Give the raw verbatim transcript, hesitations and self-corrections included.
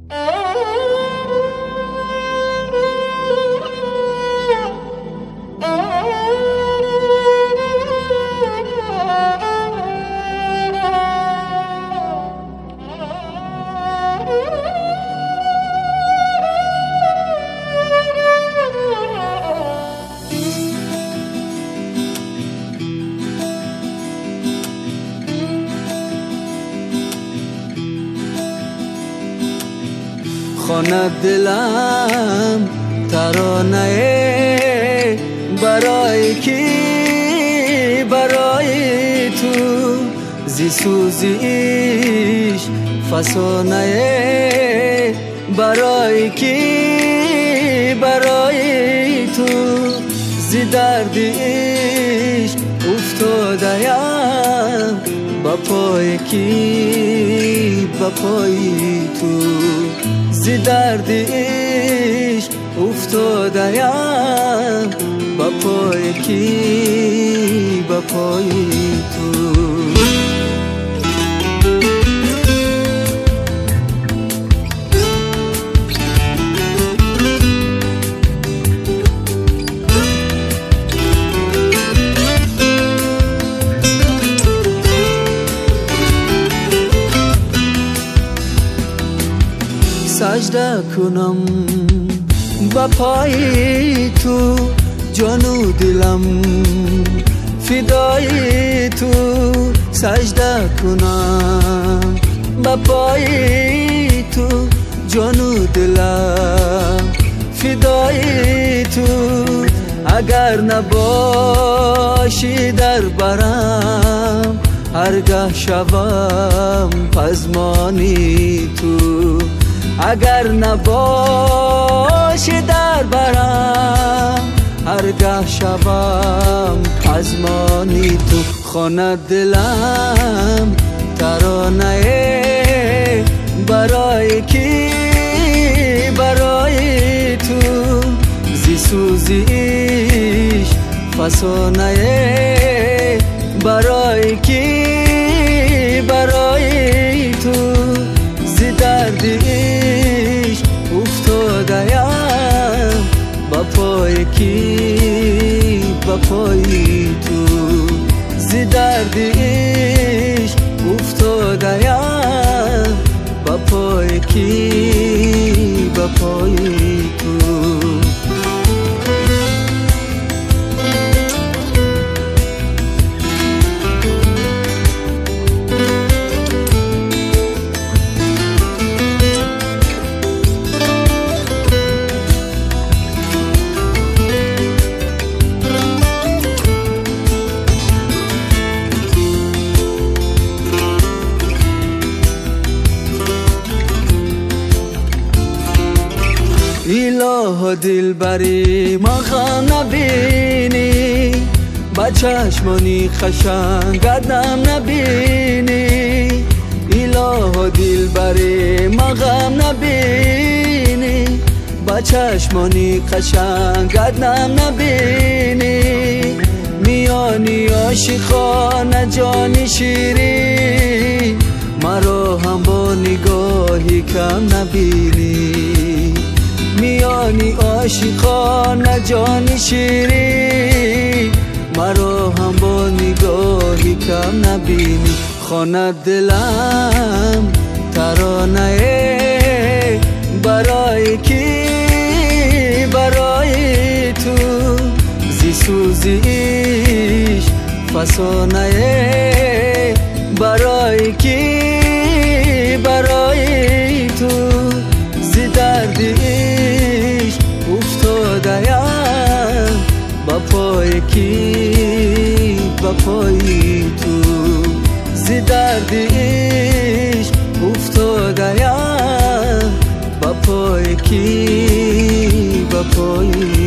خواند دلم ترانه برای کی؟ برای تو. زی سوزیش فسانه برای کی؟ برای تو. زی دردیش افتادیم با پای کی؟ با پای تو. زی دردیش افتادیم با پای کی؟ با پای تو. سجده کنم با پای تو، جانو دلم فدای تو. سجده کنم با پای تو، جانو دلم فدای تو. اگر نباشی در برم، هرگاه شوم پزمانی تو. اگر نباشی در برم، هرگاه شوم پزمانی تو. خواند دلم ترانه برای کی؟ برای تو. زی سوزیش فسانه برای کی؟ برای تو. زی دردیش افتادیم با پای کی؟ با پای تو. زی دردیش افتادیم با پای کی؟ با پای تو. ایله دل بری ما غم نبینی، با چشمانی خشنگ قدم نبینی. ایله دل بری ما غم نبینی، با چشمانی خشنگ قدم نبینی. میانی عاشقان جانی شیری، مرا هم با نگاهی کم نبینی. میانی عاشقان جانی شیری، مرا هم با نگاهی کم نبینی. خواند دلم ترانه برای کی؟ برای تو. زی سوزیش فسانه برای کی؟ برای تو. زی دردیش افتادیم با پای کی؟ با پای تو. زی دردیش افتادیم با پای کی؟ با پای